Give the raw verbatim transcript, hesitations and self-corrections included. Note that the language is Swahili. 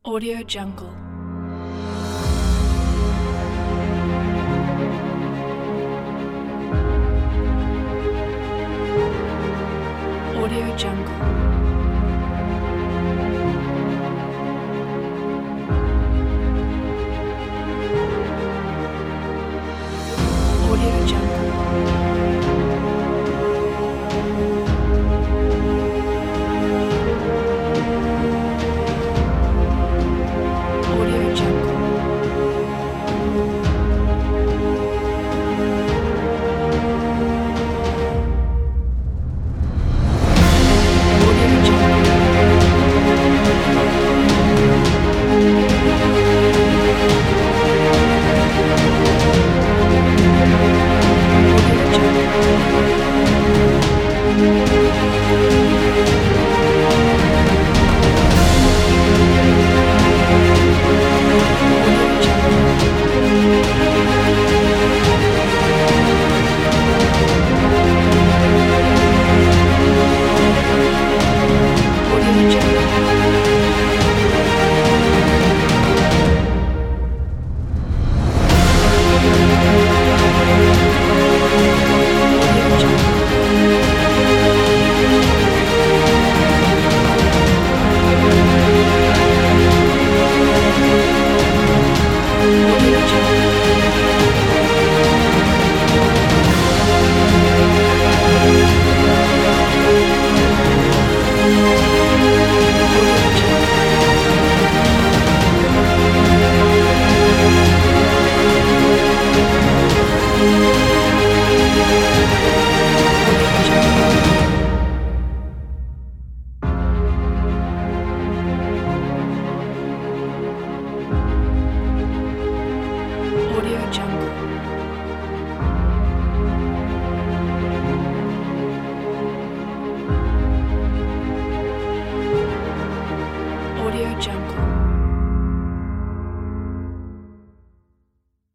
Audio Jungle. Audio Jungle. Audio Jungle. Audio Jungle. Audio Jungle. Audio Jungle. Audio Jungle. Audio Jungle. Audio Jungle. Audio Jungle. Audio Jungle. Audio Jungle.